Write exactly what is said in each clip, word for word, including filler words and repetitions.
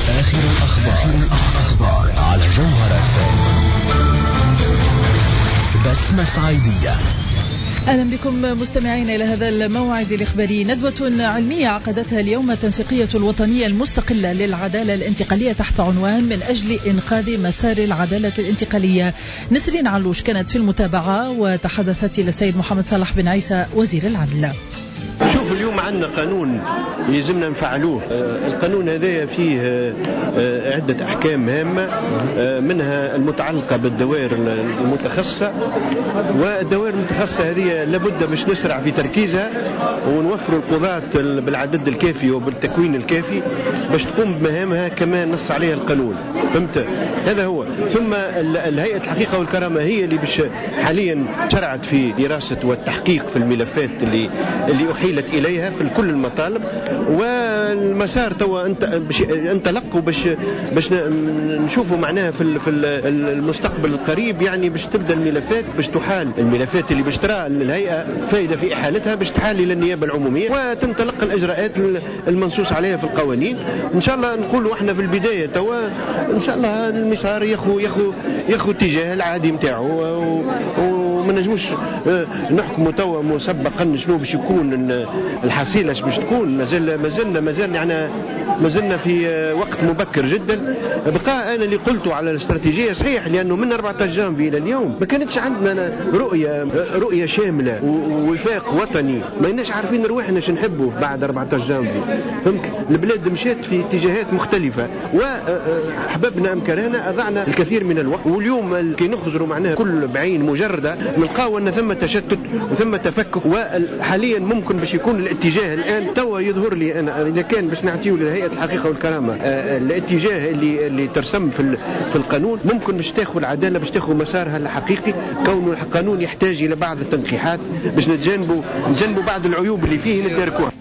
آخر الأخبار على جوهرة بسمة صعيدية. أهلا بكم مستمعين إلى هذا الموعد الإخباري. ندوة علمية عقدتها اليوم التنسيقية الوطنية المستقلة للعدالة الانتقالية تحت عنوان من أجل إنقاذ مسار العدالة الانتقالية. نسرين علوش كانت في المتابعة وتحدثت إلى السيد محمد صالح بن عيسى وزير العدل. شوف اليوم عندنا قانون يلزمنا نفعلوه. القانون هذا فيه عدة أحكام هامة، منها المتعلقة بالدوائر المتخصصة، والدوائر المتخصصة هذه لابد باش نسرع في تركيزها ونوفر القضاة بالعدد الكافي وبالتكوين الكافي باش تقوم بمهامها كما نص عليها القانون. فهمت؟ هذا هو. ثم الهيئة الحقيقة والكرامة هي اللي باش حاليا شرعت في دراسة والتحقيق في الملفات اللي اللي أحيلت إليها في كل المطالب، والمسار توا انطلق وباش باش نشوفوا معناها في في المستقبل القريب، يعني باش تبدا الملفات باش تحال الملفات اللي باش ترى الهيئة فائدة في إحالتها باش تحال إلى النيابة العمومية وتنطلق الإجراءات المنصوص عليها في القوانين. إن شاء الله نقولوا احنا في البداية توا إن شاء الله المسار ياخو ياخو ياخو اتجاه العادي نتاعو، وما نجموش نحكموا توا مسبقا شنو باش يكون الحصيلة باش تكون. مازال مازلنا مازال يعني مازلنا في وقت مبكر جدا. بقى انا اللي قلته على الاستراتيجيه صحيح، لانه من أربعة عشر جانفي الى اليوم ما كانتش عندنا رؤيه رؤيه شامله ووفاق وطني، ما لناش عارفين روحنا شو نحبوا بعد أربعة عشر جانفي. فهمت؟ البلاد مشات في اتجاهات مختلفه وحببنا ام كرهنا اضعنا الكثير من الوقت، واليوم كي نخزروا معناها كل بعين مجرده نلقاو ان ثم تشتت وثم تفكك. وحاليا ممكن باش يكون الاتجاه الان توا يظهر لي انا اذا كان باش نعطيو لهيئه الحقيقه والكرامه آه الاتجاه اللي اللي ترسم في في القانون، ممكن باش تاخذ العداله باش تاخذ مسارها الحقيقي، كون القانون يحتاج الى بعض التنقيحات باش نتجنبوا نتجنبوا بعض العيوب اللي فيه نداركوها.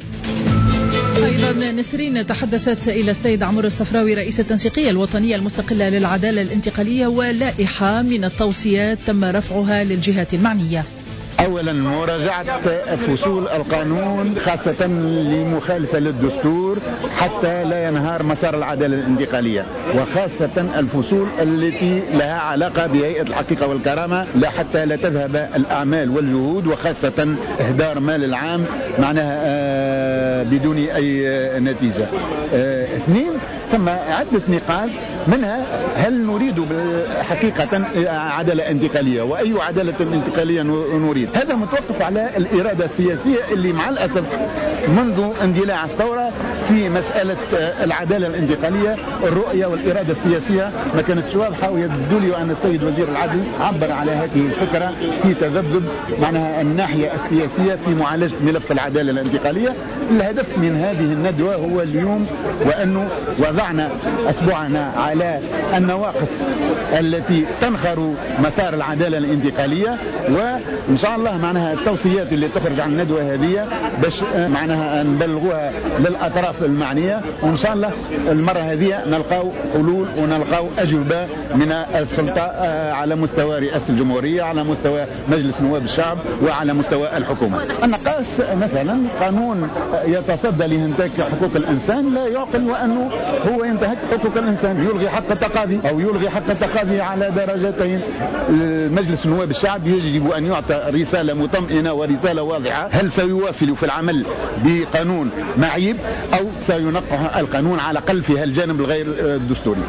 أيضا نسرين تحدثت إلى السيد عمرو الصفراوي رئيس التنسيقية الوطنية المستقلة للعدالة الانتقالية ولائحة من التوصيات تم رفعها للجهات المعنية. أولا مراجعة فصول القانون خاصة لمخالفة للدستور حتى لا ينهار مسار العدالة الانتقالية، وخاصة الفصول التي لها علاقة بهيئة الحقيقة والكرامة لا حتى لا تذهب الأعمال والجهود، وخاصة إهدار مال العام معناها بدون أي نتيجة. اثنين، ثم عدة نقاط منها هل نريد حقيقة عدالة انتقالية وأي عدالة انتقالية نريد. هذا متوقف على الإرادة السياسية اللي مع الأسف منذ اندلاع الثورة في مسألة العدالة الانتقالية الرؤية والإرادة السياسية ما كانتش واضحة، ويبدو لي أن السيد وزير العدل عبر على هذه الفكرة في تذبذب معناها الناحية السياسية في معالجة ملف العدالة الانتقالية. الهدف من هذه الندوة هو اليوم وأنه وضعنا أصبعنا على النواقص التي تنخر مسار العدالة الانتقالية، وإن شاء الله معناها التوصيات اللي تخرج عن الندوة هذه باش معناها نبلغوها للأطراف المعنية، وإن شاء الله المرة هذه نلقاو حلول ونلقاو أجوبة من السلطة على مستوى رئاسة الجمهورية، على مستوى مجلس نواب الشعب، وعلى مستوى الحكومة. النقاص مثلا قانون يتصدى لانتهاك حقوق الإنسان لا يعقل وأنه هو ينتهك حقوق الإنسان، يلغي حق التقاضي أو يلغي حق التقاضي على درجتين. مجلس نواب الشعب يجب أن يعطى رسالة مطمئنة ورسالة واضحة، هل سيواصل في العمل بقانون معيب أو سينقح القانون على الأقل في هالجانب الغير الدستوري.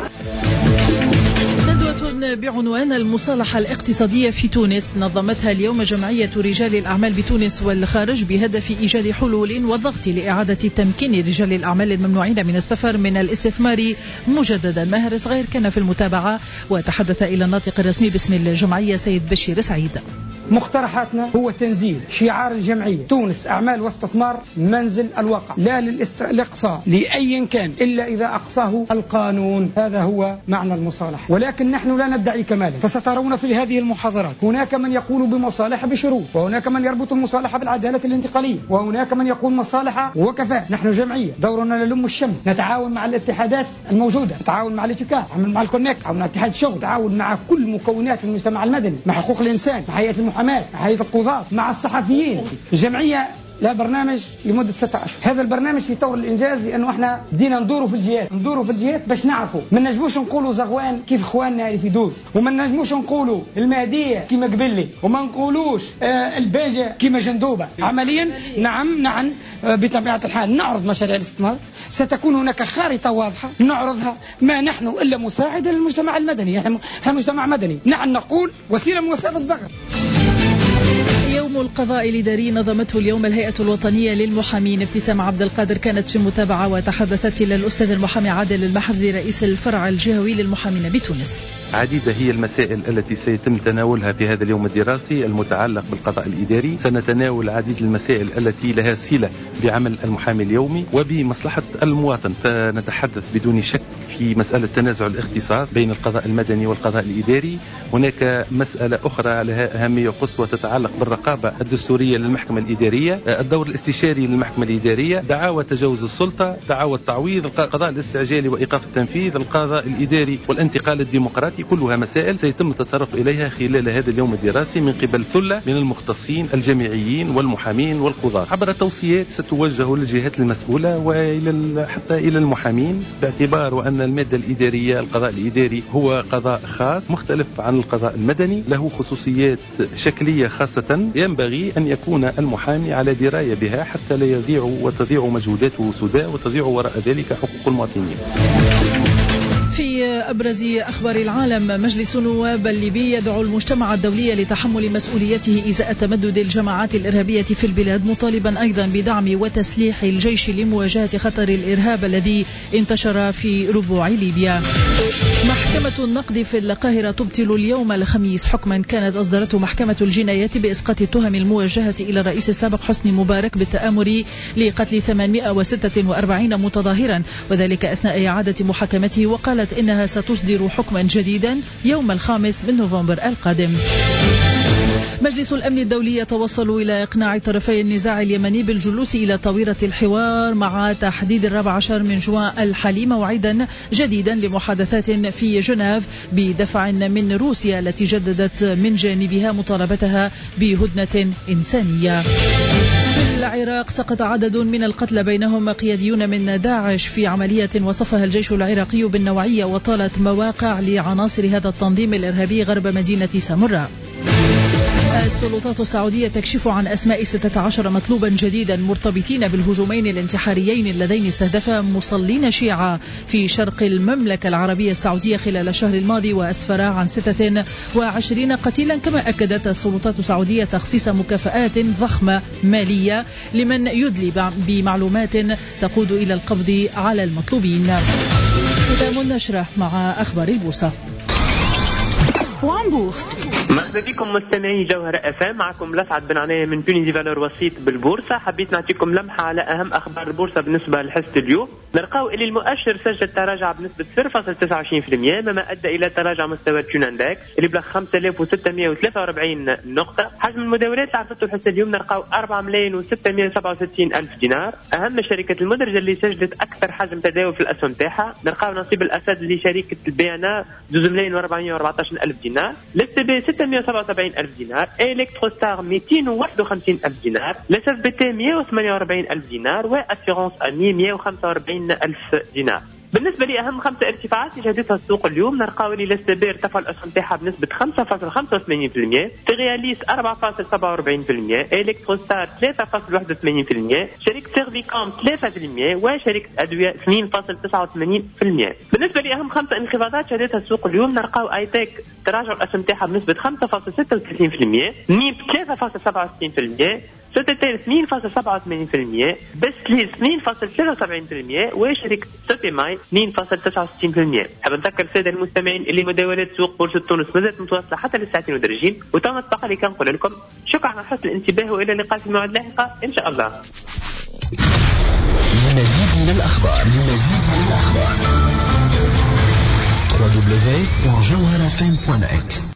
ندوة بعنوان المصالحة الاقتصادية في تونس نظمتها اليوم جمعية رجال الأعمال بتونس والخارج بهدف إيجاد حلول والضغط لإعادة تمكين رجال الأعمال الممنوعين من السفر من الاستثمار مجددا. ماهر صغير كان في المتابعة وتحدث إلى الناطق الرسمي باسم الجمعية سيد بشير سعيد. مقترحاتنا هو تنزيل شعار الجمعية تونس أعمال واستثمار منزل الواقع، لا للإقصاء لأي كان إلا إذا أقصاه القانون. هذا هو معنى المصالحة، ولكن نحن لا ندعي كمالا. فسترون في هذه المحاضرات هناك من يقول بمصالحة بشروط، وهناك من يربط المصالحة بالعدالة الانتقالية، وهناك من يقول مصالحة وكفاء. نحن جمعية دورنا نلم الشمل، نتعاون مع الاتحادات الموجودة، نتعاون مع الاتكاف، نتعاون مع الكونكت، مع اتحاد الشغل، نتعاون مع كل مكونات المجتمع المدني، مع حقوق الإنسان، مع هيئة المحاماة، مع هيئة القضاة، مع الصحفيين. الجمعية لا برنامج لمدة ستة أشهر. هذا البرنامج في طور الإنجاز لأنه احنا بدينا ندوروا في الجهات ندوروا في الجهات باش نعرفوا. ما نجموش نقولوا زغوان كيف اخواننا اللي في دوز، وما نجموش نقولوا المهدية كيما قبلي، وما نقولوش آه الباجة كيما جندوبة. عمليا نعم نعم آه بطبيعة الحال نعرض مشاريع الاستثمار، ستكون هناك خارطة واضحة نعرضها. ما نحن إلا مساعدة للمجتمع المدني، احنا مجتمع مدني، نحن نقول وسيلة من وسائل الضغط. يوم القضاء الإداري نظمته اليوم الهيئة الوطنية للمحامين. ابتسام عبد القادر كانت في متابعة وتحدثت إلى الأستاذ المحامي عادل المحرزي رئيس الفرع الجهوي للمحامين بتونس. عديدة هي المسائل التي سيتم تناولها في هذا اليوم الدراسي المتعلق بالقضاء الإداري. سنتناول العديد المسائل التي لها صلة بعمل المحامي اليومي وبمصلحة المواطن. فنتحدث بدون شك في مسألة تنازع الاختصاص بين القضاء المدني والقضاء الإداري. هناك مسألة أخرى لها أهمية قصوى تتعلق بالرقابة الدستورية للمحكمة الإدارية، الدور الاستشاري للمحكمة الإدارية، دعاوى تجاوز السلطة، دعاوى التعويض، القضاء الاستعجالي وإيقاف التنفيذ، القضاء الإداري والانتقال الديمقراطي. كلها مسائل سيتم التطرق إليها خلال هذا اليوم الدراسي من قبل ثلة من المختصين الجامعيين والمحامين والقضاة عبر توصيات ستوجه للجهات المسؤولة وإلى حتى إلى المحامين، باعتبار وأن المادة الإدارية القضاء الإداري هو قضاء خاص مختلف عن القضاء المدني، له خصوصيات شكلية خاصة ينبغي أن يكون المحامي على دراية بها حتى لا يضيع وتضيع مجهوداته سداء وتضيع وراء ذلك حقوق المواطنين. في أبرز أخبار العالم، مجلس النواب الليبي يدعو المجتمع الدولي لتحمل مسؤوليته إزاء تمدد الجماعات الإرهابية في البلاد، مطالبا أيضا بدعم وتسليح الجيش لمواجهة خطر الإرهاب الذي انتشر في ربوع ليبيا. محكمة النقد في القاهرة تبطل اليوم الخميس حكما كانت أصدرته محكمة الجنايات بإسقاط التهم الموجهة إلى الرئيس السابق حسني مبارك بالتآمر لقتل ثمانمائة وستة وأربعين متظاهرا، وذلك أثناء إعادة محاكمته، وقالت إنها ستصدر حكما جديدا يوم الخامس من نوفمبر القادم. مجلس الأمن الدولي يتوصل إلى إقناع طرفي النزاع اليمني بالجلوس إلى طاولة الحوار مع تحديد الرابع عشر من جوان الحالي موعدا جديدا لمحادثات في جنيف بدفع من روسيا التي جددت من جانبها مطالبتها بهدنة إنسانية. في العراق سقط عدد من القتلى بينهم قياديون من داعش في عملية وصفها الجيش العراقي بالنوعية، وطالت مواقع لعناصر هذا التنظيم الإرهابي غرب مدينة سامراء. السلطات السعودية تكشف عن أسماء ستة عشر مطلوبا جديدا مرتبطين بالهجومين الانتحاريين اللذين استهدفا مصلين شيعة في شرق المملكة العربية السعودية خلال الشهر الماضي، وأسفرا عن ستة وعشرين قتيلا. كما أكدت السلطات السعودية تخصيص مكافآت ضخمة مالية لمن يدلي بمعلومات تقود إلى القبض على المطلوبين. ختام النشرة مع أخبار البورصة. بوان بورس. مرحبا بكم مستمعي جوهرة اف ام، معكم لسعد بن عناية من تونسي فالور وسيط بالبورصة. حبيت نعطيكم لمحة على أهم أخبار البورصة بالنسبة لحصة اليوم. نلقاو اللي المؤشر سجل تراجع بنسبة صفر فاصلة تسعة وعشرين بالمئة، مما أدى إلى تراجع مستوى التون اندكس اللي بلغ خمسة آلاف وستمائة وثلاثة وأربعين نقطة. حجم المداولات اللي عرفته الحصة اليوم نلقاو أربعة ملايين وستمائة وسبعة وستين ألف دينار. أهم الشركات المدرجة اللي سجلت أكثر حجم تداول في الأسهم تاعها نلقاو نصيب الأسد اللي شركة البيانا زوز ملايين وأربعمائة وأربعة عشر ألف دينار، لس بي ستمائة وسبعة وسبعين ألف دينار، إلكتروستار مئتين وواحد وخمسين ألف دينار، لس اف بي تي مئة وثمانية وأربعين ألف دينار، وأسيرونس أمي مئة وخمسة وأربعين ألف دينار. بالنسبة لأهم خمسة ارتفاعات اللي شهدتها السوق اليوم نلقاو لي لستبير ارتفع الأسهم تاعها بنسبة خمسة فاصلة خمسة وثمانين بالمئة، تغياليس أربعة فاصلة سبعة وأربعين بالمئة، إلكتروستار ثلاثة فاصلة واحد وثمانين بالمئة، شركة سيرفيكوم ثلاثة بالمئة، وشركة أدوية اثنين فاصلة تسعة وثمانين بالمئة. بالنسبة لأهم خمسة انخفاضات شهدتها السوق اليوم نلقاو آيتك تراجع الأسهم تاعها بنسبة خمسة فاصلة ستة وثلاثين بالمئة، نيب ثلاثة فاصلة سبعة وستين بالمئة، سوتيتيل اثنين فاصلة سبعة وثمانين بالمئة، بسليز اثنين فاصلة ثلاثة وسبعين بالمئة، وشركة سوتيماي اثنين فاصلة تسعة وستين بالمئة. حاب نذكر السادة المستمعين اللي مداولات سوق بورصة تونس مازالت متواصلة حتى للساعتين ودرجين، وتم الطاقة اللي كنقول لكم شكرا على حسن الانتباه، والى اللقاء في الموعد لاحقة ان شاء الله. لمزيد من الأخبار لمزيد من الأخبار دبليو دبليو دبليو دوت جوهرة إف إم دوت نت.